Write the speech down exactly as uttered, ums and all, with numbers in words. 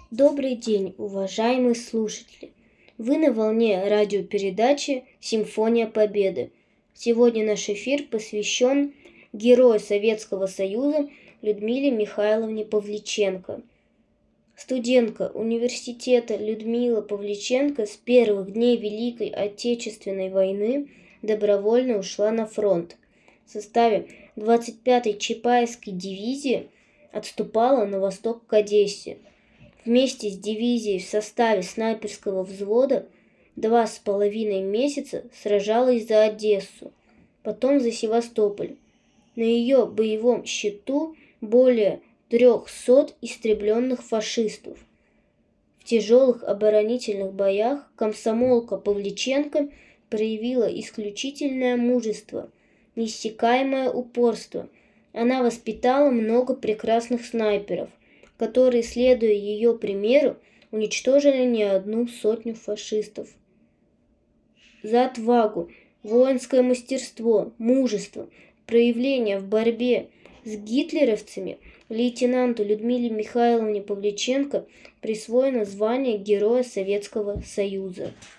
Добрый день, уважаемые слушатели! Вы на волне радиопередачи «Симфония Победы». Сегодня наш эфир посвящен герою Советского Союза Людмиле Михайловне Павличенко. Студентка университета Людмила Павличенко с первых дней Великой Отечественной войны добровольно ушла на фронт. В составе двадцать пятой Чапаевской дивизии отступала на восток к Одессе. Вместе с дивизией в составе снайперского взвода два с половиной месяца сражалась за Одессу, потом за Севастополь. На ее боевом счету более трехсот истребленных фашистов. В тяжелых оборонительных боях комсомолка Павличенко проявила исключительное мужество, неиссякаемое упорство. Она воспитала много прекрасных снайперов, которые, следуя ее примеру, уничтожили не одну сотню фашистов. За отвагу, воинское мастерство, мужество, проявление в борьбе с гитлеровцами лейтенанту Людмиле Михайловне Павличенко присвоено звание Героя Советского Союза.